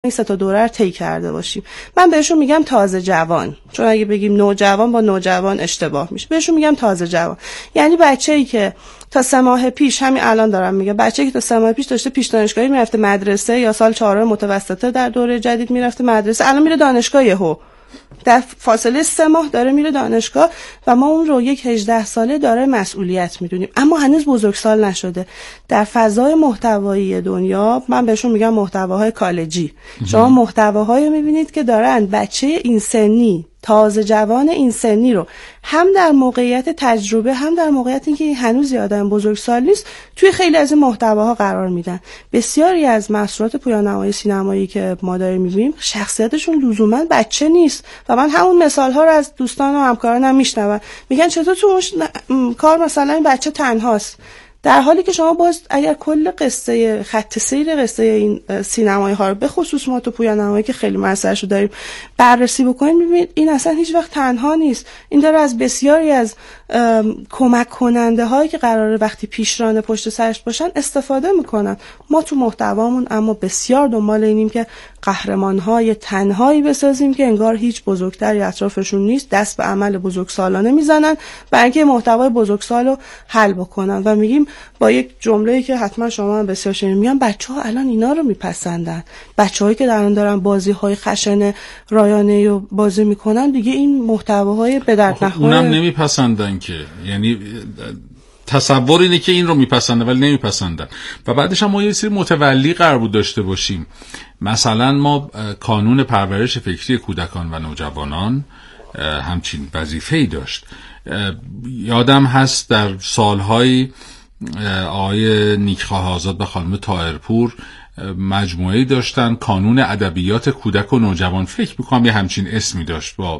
این 3 تا دوره رو طی کرده باشیم. من بهشون میگم تازه جوان، چون اگه بگیم نوجوان با نوجوان اشتباه میشه. بهشون میگم تازه جوان، یعنی بچه‌ای که تا 3 ماه پیش، همین الان دارم میگم، بچه‌ای که تا 3 ماه پیش داشته پیش دانشگاهی میرفته مدرسه یا سال 4 متوسطه در دوره جدید میرفته مدرسه، الان میره دانشگاه یهو در فاصله 3 ماه داره میره دانشگاه و ما اون رو یک 18 ساله داره مسئولیت میدونیم، اما هنوز بزرگسال نشده. در فضای محتوایی دنیا من بهشون میگم محتواهای کالجی، شما محتواهایی میبینید که دارن بچه این سنی، تازه جوان این سنی رو هم در موقعیت تجربه هم در موقعیت اینکه هنوز آدم بزرگسال نیست توی خیلی از این محتواها قرار میدن. بسیاری از محصولات پویانمایی سینمایی که ما داریم میبینیم شخصیتشون لزوما بچه نیست و من همون مثالها رو از دوستان و همکارانم میشنوم، میگن چطور تو اون کار مثلا این بچه تنهاست، در حالی که شما باز اگر کل قصه خط سیر قصه این سینمایی ها رو به خصوص ما تو پویانمایی که خیلی مسئله‌اش رو داریم بررسی بکنید، میبینید این اصلا هیچ وقت تنها نیست. این داره از بسیاری از کمک کننده هایی که قراره وقتی پیشران پشت سرش باشن استفاده میکنن. ما تو محتوامون اما بسیار دنبال اینیم که قهرمان های تنهایی بسازیم که انگار هیچ بزرگتری اطرافشون نیست، دست به عمل بزرگسالانه میزنن برای اینکه محتوای بزرگسال رو حل بکنن و میگیم با یک جمله‌ای که حتما شما هم بسیار شنیدین، میگن بچه‌ها الان اینا رو میپسندن. بچه‌هایی که دارن بازی‌های خشن رایانه‌ای رو بازی میکنن دیگه این محتواهای به درد نخور اونم نمیپسندن که، یعنی تصور اینه که این رو میپسندن ولی نمیپسندن. و بعدش هم ما یه سری متولی قرار بود داشته باشیم. مثلا ما کانون پرورش فکری کودکان و نوجوانان همچین وظیفه‌ای داشت. یادم هست در سالهای آقای نیکخواه آزاد و خانم طاهرپور مجموعه‌ای داشتن، کانون ادبیات کودک و نوجوان، فکر می‌کنم یه همچین اسمی داشت، با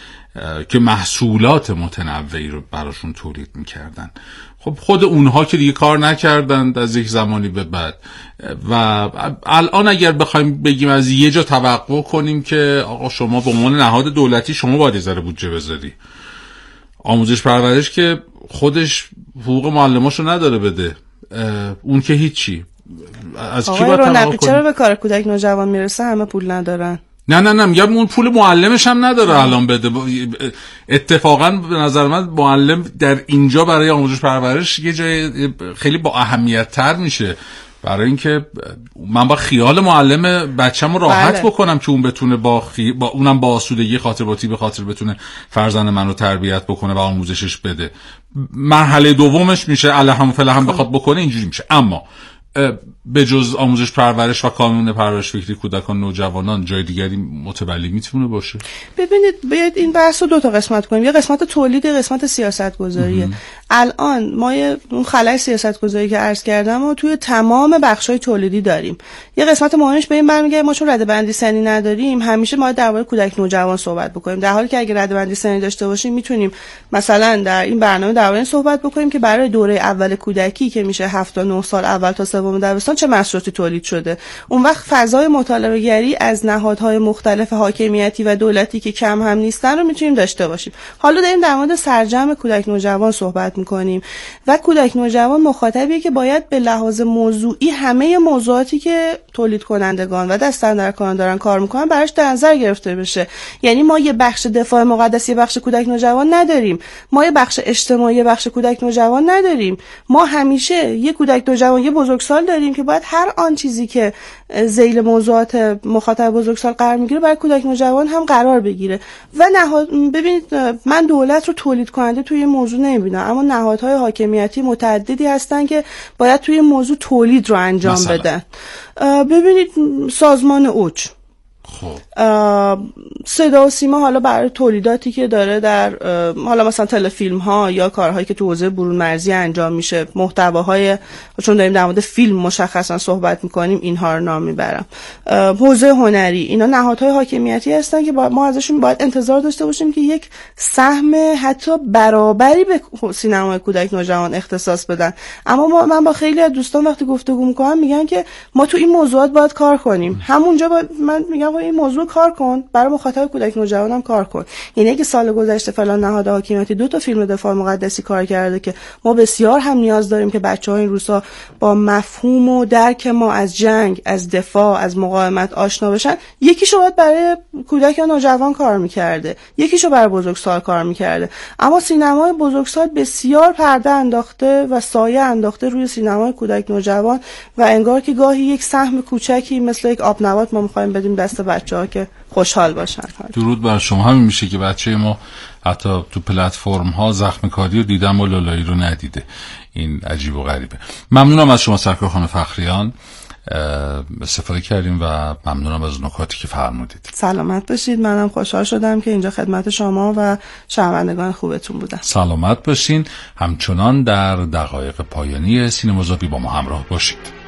که محصولات متنوعی رو براشون تولید می‌کردن. خب خود اونها که دیگه کار نکردن از یک زمانی به بعد و الان اگر بخوایم بگیم از یه جا توقع کنیم که آقا شما به عنوان نهاد دولتی شما باید ذره بودجه بذاری، آموزش پرورش که خودش حقوق معلماشو نداره بده، اون که هیچی، از کی باید توقع کنیم؟ چرا به کار کودک نوجوان میرسه همه پول ندارن؟ نه میگم اون پول معلمش هم نداره الان بده. اتفاقا به نظر من معلم در اینجا برای آموزش پرورش یه جای خیلی با اهمیت تر میشه، برای اینکه من با خیال معلم بچه‌مو راحت بکنم که اون بتونه با اونم با آسودگی خاطراتی به خاطر بتونه فرزند من رو تربیت بکنه و آموزشش بده. مرحله دومش میشه الحمدلله بخواد بکنه اینجوری میشه. اما به جز آموزش پرورش و کانون پرورش فکری کودکان نوجوانان جای دیگری متولی میتونه باشه؟ ببینید بیاید این بحث رو 2 تا قسمت کنیم، یه قسمت تولید، یه قسمت سیاست گذاریه. الان ما اون خلای سیاست گذاری که عرض کردم و توی تمام بخش‌های تولیدی داریم. یه قسمت مهمش به این برمیگرده ما چون رده‌بندی سنی نداریم همیشه ما درباره کودک نوجوان صحبت بکنیم، در حالی که اگه رده‌بندی سنی داشته باشیم میتونیم مثلا در این برنامه درباره این صحبت بکنیم که برای دوره اول کودکی که میشه 7 تا 9 سال اول تا سوم دبستان چه محصولاتی تولید شده. اون وقت فضای مطالعه گری از نهادهای مختلف حاکمیتی و دولتی که کم هم نیستن رو میتونیم داشته باشیم. حالا داریم در مورد سرجم کودک نوجوان صحبت میکنیم و کودک نوجوان مخاطبیه که باید به لحاظ موضوعی همه موضوعاتی که تولید کنندگان و دستاندرکاران دارن کار میکنن براش در نظر گرفته بشه. یعنی ما یه بخش دفاع مقدس، یه بخش کودک نوجوان نداریم، ما یه بخش اجتماعی، یه بخش کودک نوجوان نداریم. ما همیشه یه کودک نوجوان، یه بزرگسال داریم که باید هر آن چیزی که ذیل موضوعات مخاطب بزرگسال قرار میگیره برای کودک نوجوان هم قرار بگیره. و ببینید من دولت رو تولید کننده توی این موضوع نمیبینم، اما نهادهای حاکمیتی متعددی هستن که باید توی این موضوع تولید رو انجام بدن. ببینید سازمان اوج، صدا و سیما حالا برای تولیداتی که داره در حالا مثلا تلفیلم ها یا کارهایی که تو حوزه برون مرزی انجام میشه، محتواهای، چون داریم در مورد فیلم مشخصا صحبت میکنیم اینها رو نام میبرم، حوزه هنری، اینا نهادهای حاکمیتی هستن که ما ازشون باید انتظار داشته باشیم که یک سهم حتی برابری به سینمای کودک نوجوان اختصاص بدن. اما من با خیلی از دوستان وقتی گفتگو میکنم میگن که ما تو این موضوعات باید کار کنیم. همونجا من میگم روی این موضوع کار کن، برای مخاطب کودک نوجوان هم کار کن. یعنی اگه سال گذشته فلان نهاد حاکمیتی 2 تا فیلم دفاع مقدسی کار کرده که ما بسیار هم نیاز داریم که بچه‌ها این روزا با مفهوم و درک ما از جنگ، از دفاع، از مقاومت آشنا بشن، یکیشو باید برای کودک یا نوجوان کار می‌کرده، یکیشو برای بزرگسال کار می‌کرده. اما سینمای بزرگسال بسیار پرده انداخته و سایه انداخته روی سینمای کودک نوجوان و انگار که گاهی یک سهم کوچکی مثل یک آبنبات ما می‌خوایم بدیم دست بچه‌ها که خوشحال باشن. درود بر شما. همین میشه که بچه ما حتی تو پلتفرم ها زخم کاری و دیدن و لالایی رو ندیده. این عجیب و غریبه. ممنونم از شما سرکار خانم فخریان، استفاده کردیم و ممنونم از نکاتی که فرمودید. سلامت باشید. منم خوشحال شدم که اینجا خدمت شما و شنوندگان خوبتون بودم. سلامت باشین. همچنان در دقایق پایانی سینمازابی با ما همراه باشید.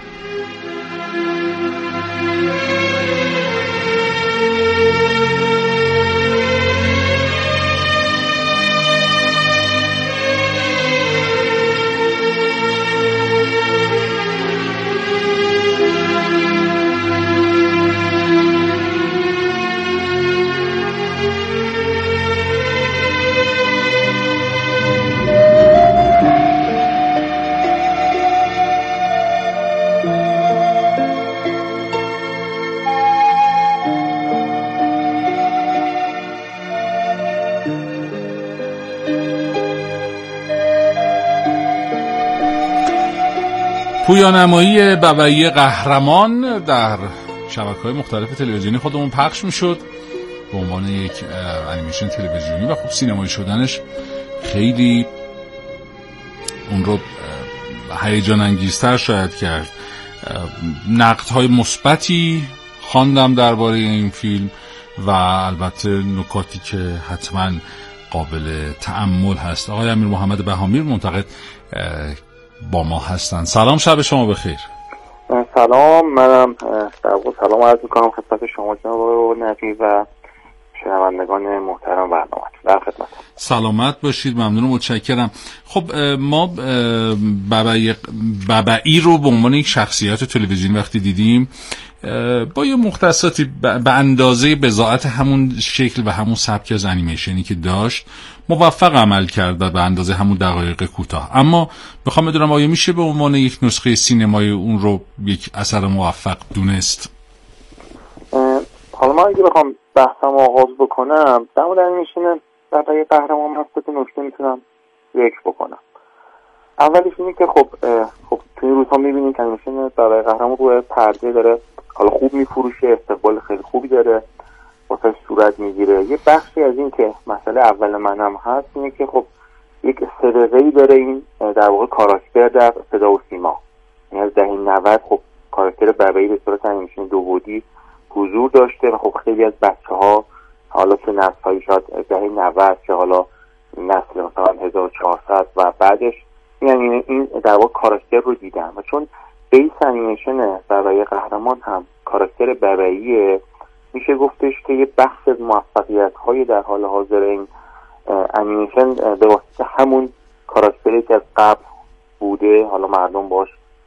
پویانمایی ببعی قهرمان در شبکه‌های مختلف تلویزیونی خودمون پخش میشد به عنوان یک انیمیشن تلویزیونی و خب سینمایی شدنش خیلی اون رو هیجان انگیزتر شاید کرد. نقدهای مثبتی خواندم درباره این فیلم و البته نکاتی که حتما قابل تأمل هست. آقای امیر محمد بهامیر منتقد با ما هستن. سلام، شب شما بخیر. سلام، منم در واقع سلام عرض می‌کنم خدمت شما جناب نجمی و شنوندگان محترم برنامه. در خدمت. سلامت باشید. ممنون و متشکرم. خب ما ببعی رو به عنوان یک شخصیت تلویزیونی وقتی دیدیم با یه مختصاتی به اندازه بضاعت همون شکل و همون سبک از انیمیشنی که داشت موفق عمل کرد و به اندازه همون دقایق کوتاه. اما بخوام بدونم آیا میشه به عنوان یک نسخه سینمایی اون رو یک اثر موفق دونست؟ حالا من اگه بخوام بحثم آغاز بکنم در مورد انیمیشن ببعی قهرمان مسکوت نکته میتونم ذکر بکنم. اولیش اینه که خب توی این روزها میبینید که انیمیشن ببعی قهرمان روی پرده داره حالا خوب میفروشه، استقبال خیلی خوبی داره، واسه صورت میگیره. یه بخشی از این که مسئله اول منم هست اینه که خب یک سابقه‌ای داره این در واقع کاراکتر در صدا و سیما. یعنی از دهه 90 خب کاراکتر ببعی به صورت انیمیشن دو بعدی حضور داشته و خب خیلی از بچه‌ها حالا که نسل‌های شاید دهه 90 که حالا نسل مثلا 1400 و بعدش یعنی این در واقع کاراکتر رو دیدن و چون بیس انیمیشن ببعی قهرمان هم کاراکتر ببعیه، میشه گفتش که یه بخش از موفقیت‌های در حال حاضر این انیمیشن به واسطه همون کاراکتری که از قبل بوده حالا مردم باش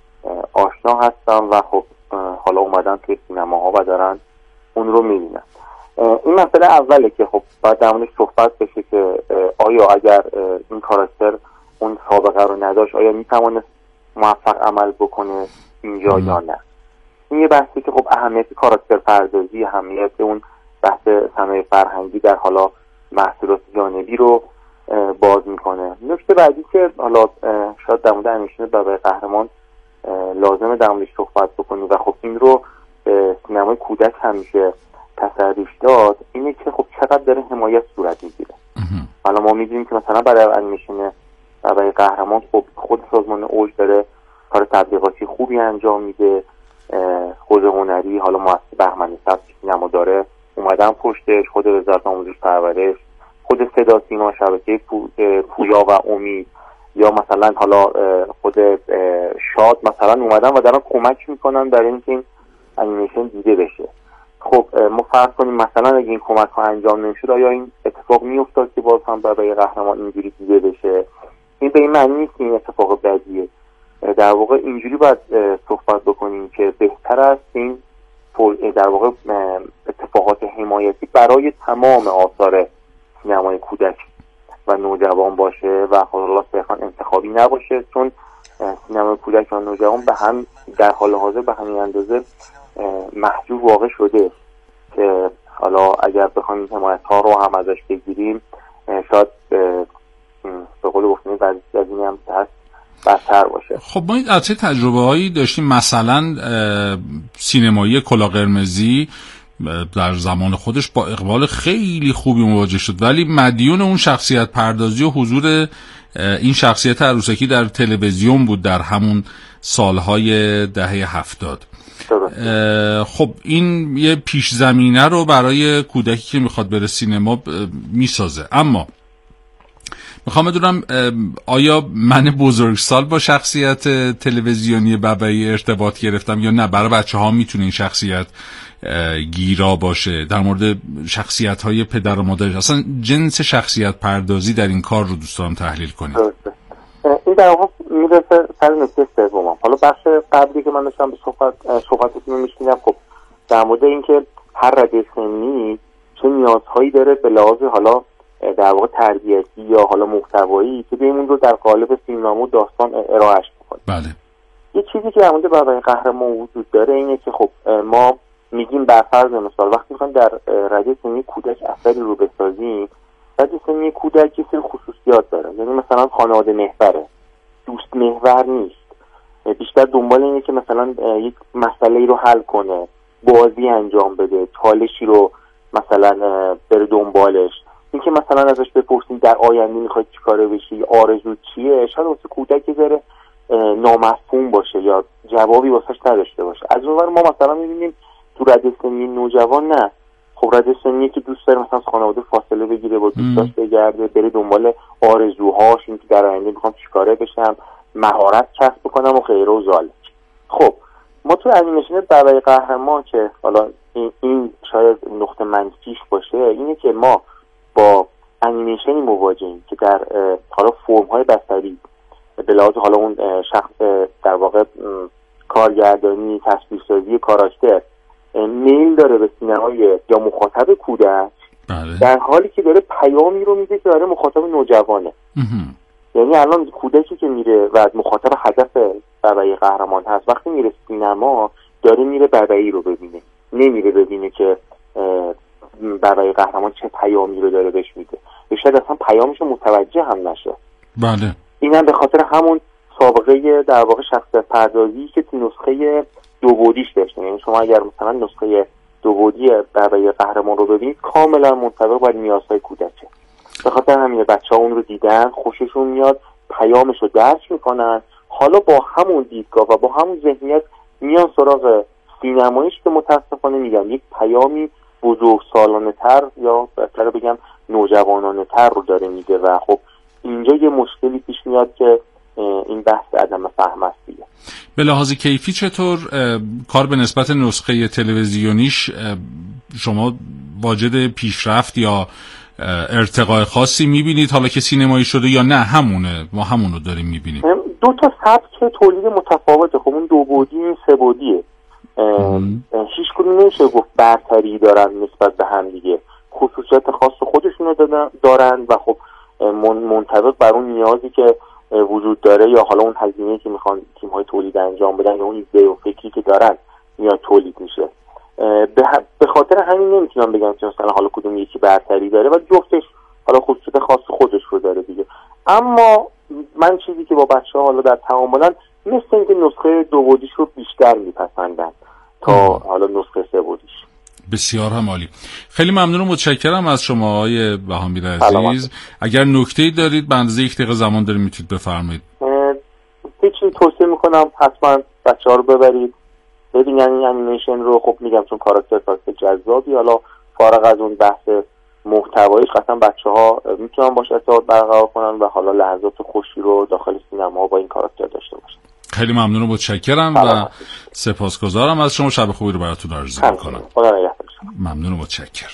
آشنا هستن و خب حالا اومدن توی سینماها و دارن اون رو میبینن. این مسئله اوله که خب باید در موردش صحبت بشه که آیا اگر این کاراکتر اون سابقه رو نداشت آیا میتوانست موفق عمل بکنه اینجا یا نه. این یه بحثی که خب اهمیت کاراکتر پردازی، اهمیت اون بحث صنایع فرهنگی در حالا محصولات جانبی رو باز میکنه. نکته بعدی که حالا شاید در مورد انیمیشن ببعی قهرمان لازمه در موردش صحبت بکنیم و خب این رو سینمای کودک همیشه تسریش داد اینه که خب چقدر داره حمایت صورت میگیره. حالا ما میدونیم که مثلا برای انیمیشن ببعی قهرمان خب خود سازمان اوج داره کار تبلیغاتی خوبی انجام میده، خود هنری حالا مؤسسه بهمن سبز سینما داره اومدن پشتش، خود وزارت آموزش پرورش، خود صدا سیما، شبکه پویا و امید یا مثلا حالا خود شاد مثلا اومدن و دارن کمک میکنن برای اینکه این انیمیشن دیده بشه. خب ما فرض کنیم مثلا اگه این کمک ها انجام نمیشد آیا این اتفاق میافتاد که باز هم ببعی قهرمان اینجوری دیده بشه؟ این به این معنی نیست که این اتفاق بدیه. در واقع اینجوری باید صحبت بکنیم که بهتر است این در واقع اتفاقات حمایتی برای تمام آثار سینمای کودک و نوجوان باشه و حالا صرفا انتخابی نباشه، چون سینمای کودک و نوجوان به هم در حال حاضر به همین اندازه محجوب واقع شده که حالا اگر بخوایم حمایت ها رو هم ازش بگیریم شاید به قول گفتنی بعضی از این هم هست بدتر باشه. خب ما این البته تجربه هایی داشتیم، مثلا سینمایی کلاه قرمزی در زمان خودش با اقبال خیلی خوبی مواجه شد، ولی مدیون اون شخصیت پردازی و حضور این شخصیت عروسکی در تلویزیون بود در همون سالهای دهه 70. خب این یه پیش زمینه رو برای کودکی که میخواد بره سینما میسازه. اما میخوام بدونم آیا من بزرگسال با شخصیت تلویزیونی بابایی ارتباط گرفتم یا نه؟ برای بچه ها میتونه این شخصیت گیرا باشه؟ در مورد شخصیت های پدر و مادرش، اصلا جنس شخصیت پردازی در این کار رو دوست دارم تحلیل کنید. این در واقع میرسه سر نکته سومم. حالا بخش قبلی که من داشتم به صحبتتون میشنیدم، خب در مورد اینکه هر رده سنی چه نیازهایی داره به لحاظ حالا در واقع تربیتی یا حالا محتوایی که بیمون رو در قالب فیلمنامه و داستان ارائهش بکنیم. بله. یه چیزی که در مورد بابای قهرمان وجود داره اینه که خب ما میگیم بر فرض مثال وقتی میخوایم در رده سنی کودک اثری رو بسازیم، رده سنی کودک یه سری خصوصیات داره. یعنی مثلا خانواده محوره، دوست محور نیست، بیشتر دنبال اینه که مثلا یک مسئله رو حل کنه، بازی انجام بده، چالشی رو مثلا بره دنبالش. اینکه مثلا ازش بپرسیم در آینده میخواد چیکاره بشی، آرزو چیه، شاید واسه کودک ذره نامفهوم باشه یا جوابی واسش نداشته باشه. از اون ور ما مثلا میبینیم تو رده سنی نوجوان نه، خب رده سنی که دوست داره مثلا از خانواده فاصله بگیره، با دوستاش بگرده، بره دنبال آرزوهاش، اینکه در آینده میخوام چیکاره بشم، مهارت کسب بکنم و غیره و ذالک. خب ما تو انیمیشن بابای قهرمان که حالا این شاید نقطه منفیش باشه اینه که ما با انیمیشنی مواجهیم که در حالا فرم‌های بصری به لحاظ حالا اون شخص در واقع کارگردانی، تصویرسازی کاراکتر میل داره به سینمای یا مخاطب کودک، بله. در حالی که داره پیامی رو میده که داره مخاطب نوجوانه. یعنی الان کودکی که میره و مخاطب هدف بابای قهرمان هست، وقتی میره سینما داره میره بابایی رو ببینه، نمیره ببینه که بابای قهرمان چه پیامی رو داره بهش میده، یا شاید اصلا پیامش رو متوجه هم نشه. بله. اینم به خاطر همون سابقه در واقع شخصیت پردازی که تو نسخه دو بعدیش داشته. یعنی شما اگر مثلا نسخه دو بعدی بابای قهرمان رو ببینید کاملا منطبق با نیازهای کودکه. به خاطر همین بچه‌ها اون رو دیدن، خوششون میاد، پیامش رو درک میکنن، حالا با همون دیدگاه و با همون ذهنیت میان سراغ سینماییش که متاسفانه میگم یک پیامی بزرگسالانه تر یا بهتر بگم نوجوانانه تر رو داره میده و خب اینجا یه مشکلی پیش میاد که این بحث عدم فهم است دیگه. به لحاظ کیفی چطور کار به نسبت نسخه تلویزیونیش شما واجد پیشرفت یا ارتقای خاصی میبینید حالا که سینمایی شده یا نه همونه ما همونو داریم میبینیم؟ دو تا سبک تولید متفاوته. خب اون دو بعدی این سه بعدیه، هیچ کدوم نمیشه گفت برتری دارن نسبت به هم دیگه، خصوصیت خاص خودشونو دارن و خب منطبق بر اون نیازی که وجود داره یا حالا اون هزینه‌ای که میخوان تیم‌های تولید انجام بدن یا اون ایده و فکری که دارن میاد تولید میشه. به خاطر همین نمیتونم بگم که مثلا حالا کدوم یکی برتری داره و جفتش حالا خصوصیت خاص خودش رو داره دیگه. اما من چیزی که با بچه‌ها حالا در تعاملن مثل اینکه نسخه دو بعدیش رو بیشتر میپسندن تا حالا نسخه سه بعدیش. بسیار هم عالی. خیلی ممنون و متشکرم از شما آقای بهامیر عزیز. اگر نکته‌ای دارید به اندازه 1 دقیقه زمان دارید میتونید بفرمایید. هیچی توصیه میکنم حتما بچه‌ها رو ببرید ببینن این انیمیشن رو. خب میگم چون کاراکتر جذابی، حالا فارغ از اون بحث محتوایش قطعا بچه‌ها میتونن باش ارتباط برقرار کنن و حالا لحظات خوشی رو داخل سینما با این کاراکتر داشته باشن. خیلی ممنون و متشکرم و سپاسگزارم از شما. شب خوبی رو براتون آرزو می‌کنم. خدا نگهدار. ممنون و متشکرم.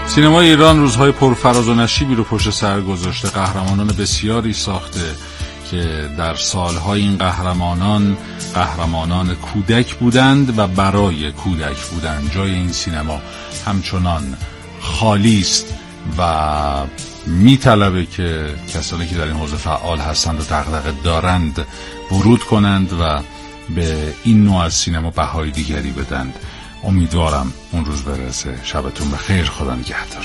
سینمای ایران روزهای پرفراز و نشیبی رو پشت سر گذاشته، قهرمانان بسیاری ساخته که در سالهای این قهرمانان کودک بودند و برای کودک بودند. جای این سینما همچنان خالی است و میطلبه که کسانی که در این حوزه فعال هستند و دغدغه دارند ورود کنند و به این نوع از سینما بهای دیگری بدند. امیدوارم اون روز برسه. شبتون بخیر، خدا نگهدار.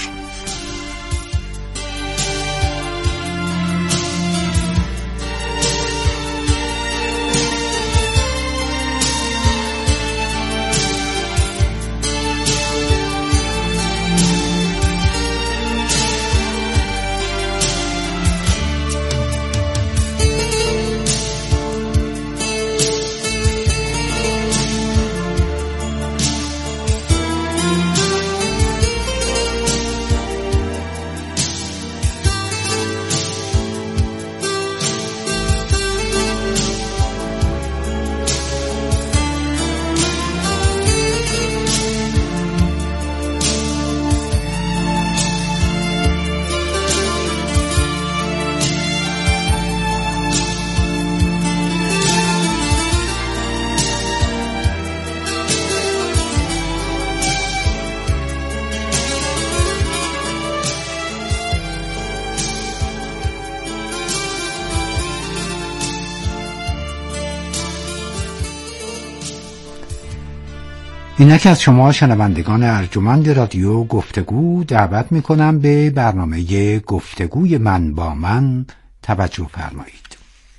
اینک از شما شنوندگان ارجمند رادیو گفتگو دعوت میکنم به برنامه گفتگوی من با من توجه فرمایید.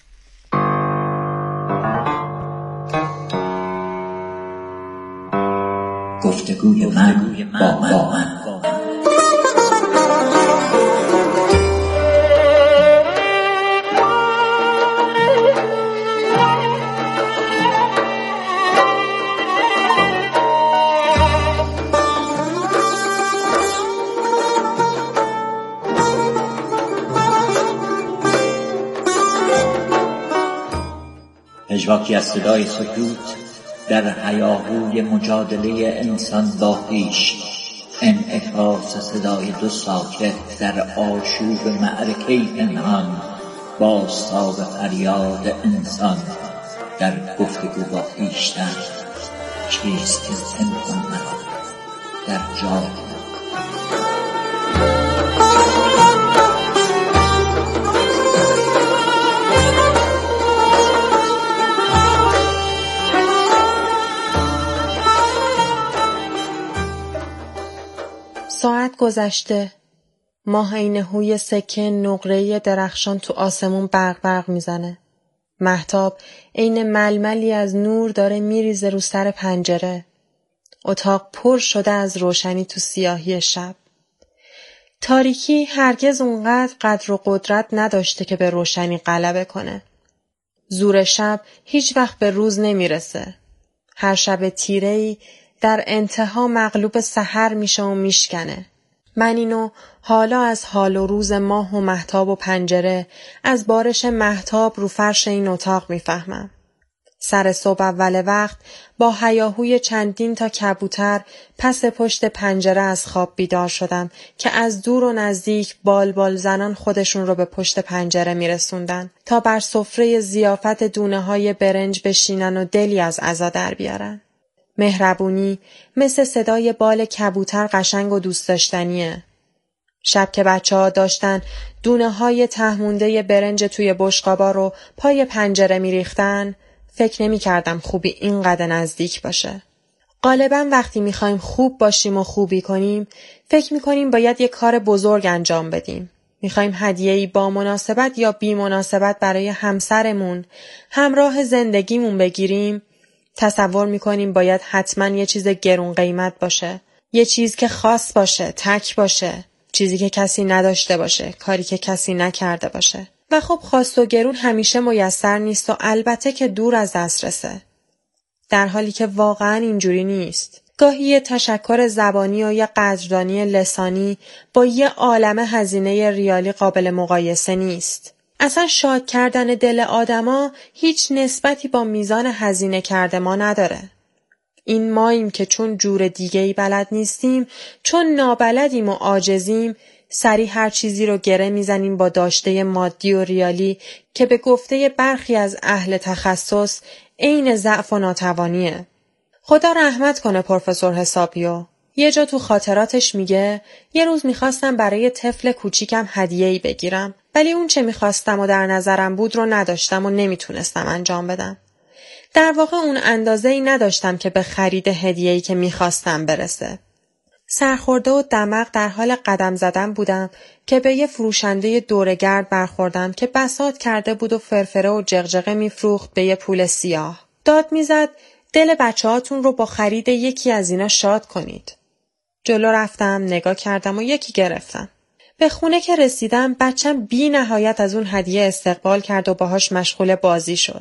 گفتگوی من با من. پژواکی از صدای سکوت در هیاهوی مجادله انسان با خویش، انعکاس صدای دو ساکت در آشوب معرکه پنهان، بازتاب فریاد انسان در گفتگو با خویشتن. چیست که پنهان مرا در جای ساعت گذشته. ماه عین هوی سکه نقره‌ای درخشان تو آسمون برق برق میزنه. مهتاب عین ململی از نور داره میریزه رو سر پنجره. اتاق پر شده از روشنی تو سیاهی شب. تاریکی هرگز اونقدر قدر و قدرت نداشته که به روشنی غلبه کنه. زور شب هیچ وقت به روز نمیرسه. هر شب تیره‌ای در انتها مغلوب سحر میشه و میشکنه. من اینو حالا از حال و روز ماه و مهتاب و پنجره، از بارش مهتاب رو فرش این اتاق میفهمم. سر صبح اول وقت با هیاهوی چندین تا کبوتر پس پشت پنجره از خواب بیدار شدم که از دور و نزدیک بال زنان خودشون رو به پشت پنجره میرسوندن تا بر سفره ضیافت دونه‌های برنج بشینن و دلی از عزا در بیارن. مهربونی مثل صدای بال کبوتر قشنگ و دوست داشتنیه. شب که بچه‌ها داشتن دونه‌های تهمونده برنج توی بشقابا رو پای پنجره میریختن، فکر نمی‌کردم خوبی اینقدر نزدیک باشه. غالباً وقتی می‌خوایم خوب باشیم و خوبی کنیم، فکر می‌کنیم باید یک کار بزرگ انجام بدیم. می‌خوایم هدیه‌ای با مناسبت یا بی مناسبت برای همسرمون، همراه زندگیمون بگیریم. تصور میکنیم باید حتما یه چیز گرون قیمت باشه، یه چیز که خاص باشه، تک باشه، چیزی که کسی نداشته باشه، کاری که کسی نکرده باشه. و خب خواست و گرون همیشه میسر نیست و البته که دور از دسترسه. در حالی که واقعا اینجوری نیست. گاهی یه تشکر زبانی و یه قدردانی لسانی با یه عالمه هزینه ریالی قابل مقایسه نیست. اصلا شاد کردن دل آدما هیچ نسبتی با میزان هزینه کرده ما نداره. این ماییم که چون جور دیگه‌ای بلد نیستیم، چون نابلدیم و عاجزیم، سریع هر چیزی رو گره میزنیم با داشته مادی و ریالی که به گفته برخی از اهل تخصص عین ضعف و ناتوانیه. خدا رحمت کنه پروفسور حسابیو. یه جا تو خاطراتش میگه یه روز میخواستم برای طفل کوچیکم هدیه‌ای بگیرم، ولی اون چه میخواستم و در نظرم بود رو نداشتم و نمیتونستم انجام بدم. در واقع اون اندازه‌ای نداشتم که به خرید هدیه‌ای که میخواستم برسه. سرخورده و دمق در حال قدم زدن بودم که به یه فروشنده دوره‌گرد برخوردم که بساط کرده بود و فرفره و جغجغه میفروخت به یه پول سیاه. داد میزد دل بچه‌هاتون رو با خرید یکی از اینا شاد کنید. جلو رفتم، نگاه کردم و یکی گرفتم. به خونه که رسیدم بچم بی نهایت از اون هدیه استقبال کرد و باهاش مشغول بازی شد.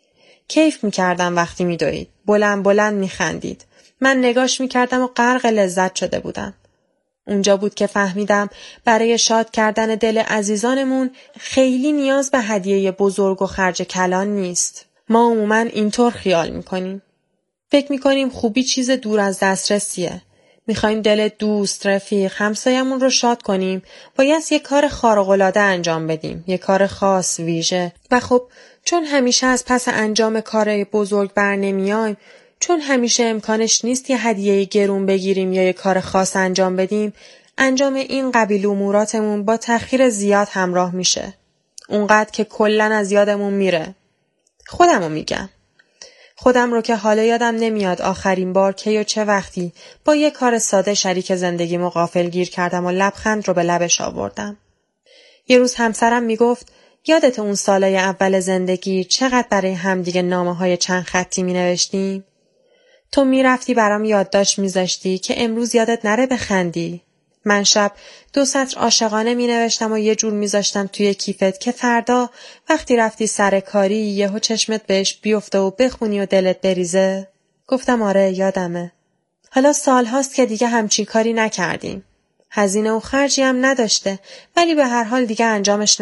کیف میکردم وقتی میدوید. بلند بلند میخندید. من نگاش میکردم و غرق لذت شده بودم. اونجا بود که فهمیدم برای شاد کردن دل عزیزانمون خیلی نیاز به هدیه بزرگ و خرج کلان نیست. ما عموماً اینطور خیال میکنیم. فکر میکنیم خوبی چیز دور از دسترسیه. میخوایم دل دوست، رفیق، همسایمون رو شاد کنیم، باید یک کار خارق‌العاده انجام بدیم، یک کار خاص، ویژه. و خب چون همیشه از پس انجام کار بزرگ بر نمیایم، چون همیشه امکانش نیست یه هدیه گرون بگیریم یا یک کار خاص انجام بدیم، انجام این قبیل اموراتمون با تأخیر زیاد همراه میشه. اونقدر که کلاً از یادمون میره. خودمو میگم. خودم رو که حالا یادم نمیاد آخرین بار کی و چه وقتی با یه کار ساده شریک زندگیمو غافلگیر کردم و لبخند رو به لبش آوردم. یه روز همسرم میگفت یادت اون سالای اول زندگی چقدر برای همدیگه نامه‌های چند خطی مینوشتیم؟ تو میرفتی برام یادداشت میذاشتی که امروز یادت نره بخندی. من شب 2 سطر عاشقانه مینوشتم و یه جور میذاشتم توی کیفت که فردا وقتی رفتی سر کاری یهو چشمت بهش بیفته و بخونی و دلت بریزه. گفتم آره یادمه. حالا سالهاست که دیگه همچین کاری نکردیم. هزینه و خرجی هم نداشته، ولی به هر حال دیگه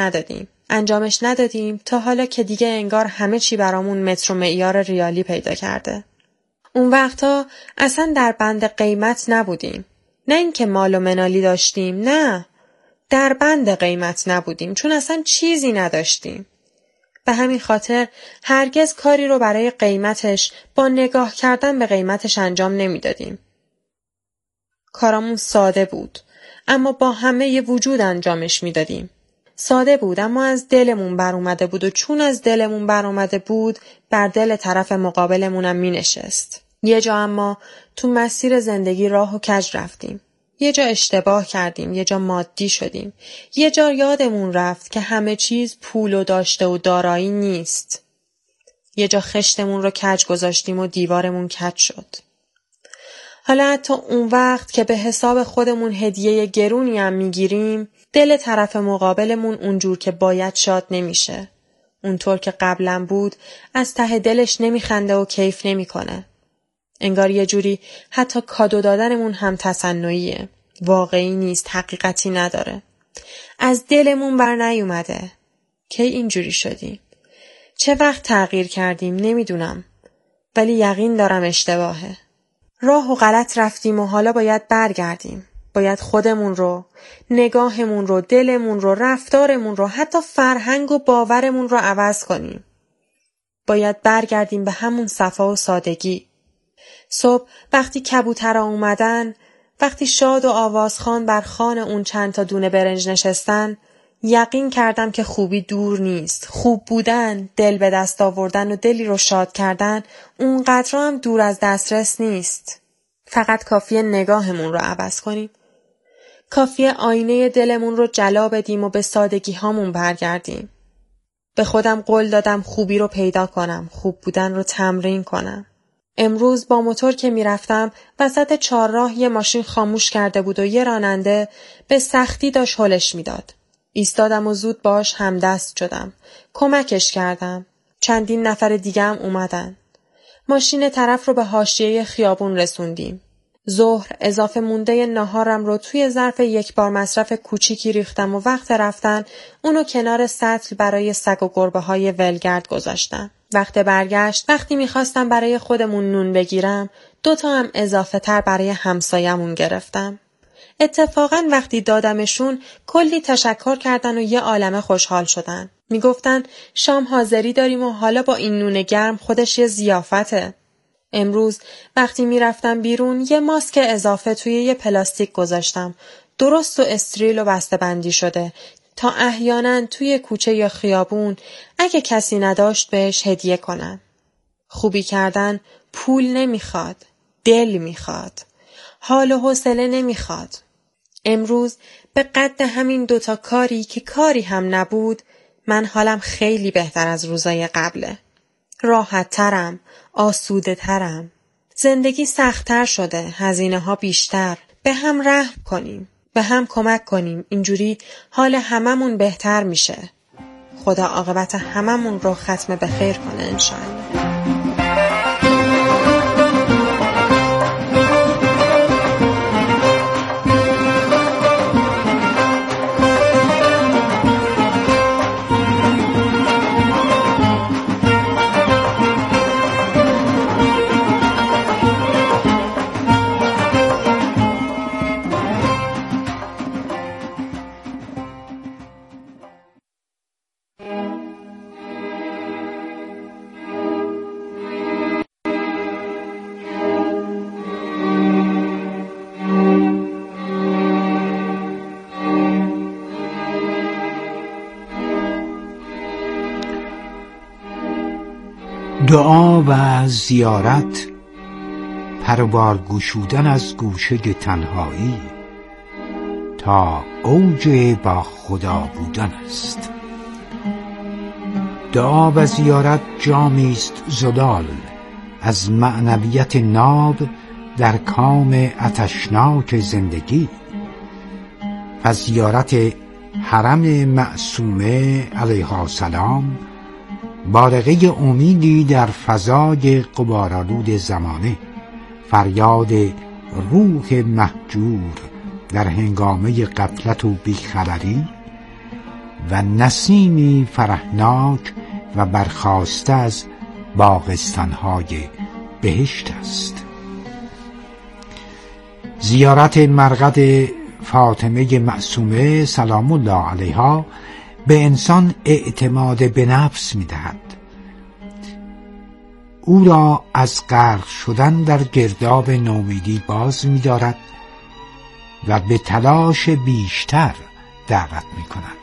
انجامش ندادیم تا حالا که دیگه انگار همه چی برامون متر و معیار ریالی پیدا کرده. اون وقتا اصلا در بند قیمت نبودیم. نه اینکه مال و منالی داشتیم، نه. در بند قیمت نبودیم چون اصلا چیزی نداشتیم. به همین خاطر هرگز کاری رو برای قیمتش با نگاه کردن به قیمتش انجام نمیدادیم. کارامون ساده بود، اما با همه ی وجود انجامش میدادیم. ساده بود اما از دلمون بر اومده بود و چون از دلمون بر اومده بود بر دل طرف مقابلمونم می نشست. یه جا اما تو مسیر زندگی راه و کج رفتیم. یه جا اشتباه کردیم، یه جا مادی شدیم. یه جا یادمون رفت که همه چیز پول و داشته و دارایی نیست. یه جا خشتمون رو کج گذاشتیم و دیوارمون کج شد. حالا حتی اون وقت که به حساب خودمون هدیه گرونی هم میگیریم، دل طرف مقابلمون اونجور که باید شاد نمیشه. اونطور که قبلا بود از ته دلش نمیخنده و کیف نمیکنه. انگار یه جوری حتی کادو دادنمون هم تصنعیه. واقعی نیست، حقیقتی نداره. از دلمون بر نیومده. کی اینجوری شدیم؟ چه وقت تغییر کردیم نمیدونم. ولی یقین دارم اشتباهه. راه و غلط رفتیم و حالا باید برگردیم. باید خودمون رو، نگاهمون رو، دلمون رو، رفتارمون رو، حتی فرهنگ و باورمون رو عوض کنیم. باید برگردیم به همون صفا و سادگی. صبح وقتی کبوترها اومدن، وقتی شاد و آوازخوان بر خوان اون چند تا دونه برنج نشستن، یقین کردم که خوبی دور نیست. خوب بودن، دل به دست آوردن و دلی رو شاد کردن، اونقدر هم دور از دسترس نیست. فقط کافیه نگاهمون رو عوض کنیم. کافیه آینه دلمون رو جلا بدیم و به سادگی هامون برگردیم. به خودم قول دادم خوبی رو پیدا کنم، خوب بودن رو تمرین کنم. امروز با موتور که میرفتم وسط چهارراه یه ماشین خاموش کرده بود و یه راننده به سختی داشت هلش میداد. ایستادم و زود باش همدست شدم. کمکش کردم. چندین نفر دیگه هم اومدن. ماشین طرف رو به حاشیه خیابون رسوندیم. ظهر اضافه مونده ناهارم رو توی ظرف 1 بار مصرف کوچیکی ریختم و وقت رفتن اونو کنار سطل برای سگ و گربه های ولگرد گذاشتم. وقتی میخواستم برای خودمون نون بگیرم 2 تا هم اضافه تر برای همسایمون گرفتم. اتفاقاً وقتی دادمشون کلی تشکر کردن و یه عالمه خوشحال شدن. میگفتن شام حاضری داریم و حالا با این نون گرم خودش یه ضیافته. امروز وقتی میرفتم بیرون یه ماسک اضافه توی یه پلاستیک گذاشتم. درست و استریل و بسته‌بندی شده تا احیانا توی کوچه یا خیابون اگه کسی نداشت بهش هدیه کنن. خوبی کردن پول نمیخواد، دل میخواد، حال و حوصله نمیخواد. امروز به قد همین 2 تا کاری که کاری هم نبود من حالم خیلی بهتر از روزای قبله. راحت ترم، آسوده ترم. زندگی سخت‌تر شده، هزینه ها بیشتر. به هم رحم کنیم، به هم کمک کنیم، اینجوری حال هممون بهتر میشه. خدا عاقبت هممون رو ختم به خیر کنه انشاءالله. دعا و زیارت پروبار گشودن از گوشه تنهایی تا اوج با خدا بودن است. دعا و زیارت جامی است زلال از معنویت ناب در کام آتشناک زندگی. و زیارت حرم معصومه علیها السلام بارقه امیدی در فضای غبارآلود زمانه، فریاد روح مهجور در هنگامه غفلت و بیخبری و نسیمی فرحناک و برخاسته از باغستان‌های بهشت است. زیارت مرقد فاطمه معصومه سلام الله علیها به انسان اعتماد به نفس می‌دهد. او را از غرق شدن در گرداب نومیدی باز می‌دارد و به تلاش بیشتر دعوت می‌کند.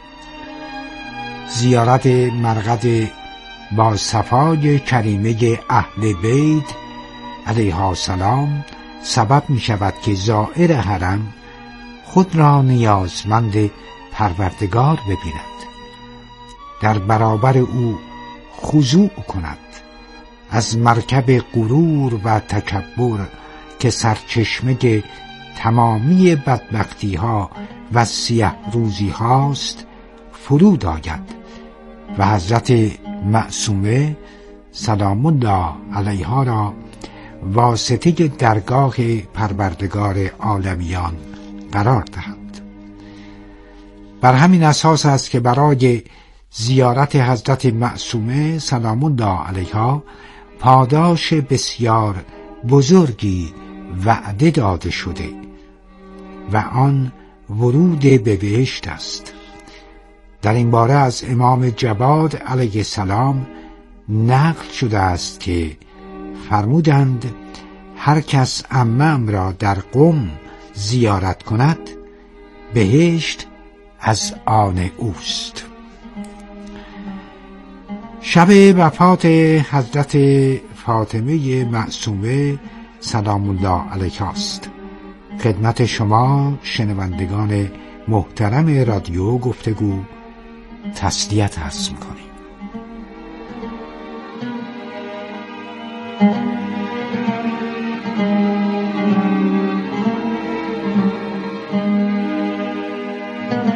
زیارت مرقد با صفای کریمه اهل بیت علیها السلام سبب می‌شود که زائر حرم خود را نیازمند پروردگار ببیند، در برابر او خضوع کند، از مرکب غرور و تکبر که سرچشمه تمامی بدبختی ها و سیه روزی هاست فرود آید و حضرت معصومه سلام الله علیها را واسطه درگاه پروردگار عالمیان قرار دهد. بر همین اساس است که برای زیارت حضرت معصومه سلام الله علیها پاداش بسیار بزرگی وعده داده شده و آن ورود به بهشت است. در این باره از امام جواد علیه السلام نقل شده است که فرمودند هر کس عمم را در قم زیارت کند بهشت از آن اوست. شب وفات حضرت فاطمه معصومه سلام الله علیها است. خدمت شما شنوندگان محترم رادیو گفتگو تسلیت عرض می‌کنیم.